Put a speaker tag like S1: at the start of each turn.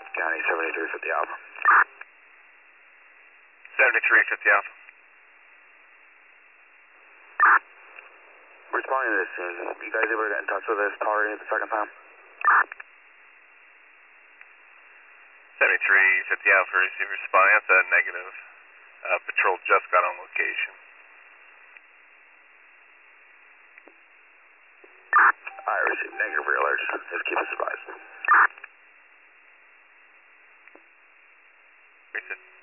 S1: County 7350 Alpha.
S2: 7350 Alpha.
S1: Responding to this scene, you guys able to get in touch with this party the second time?
S2: 7350 Alpha, receive responding. That's a negative. Patrol just got on location.
S1: Alright, receive negative rear alerts. Just keep us advised.
S2: Receive.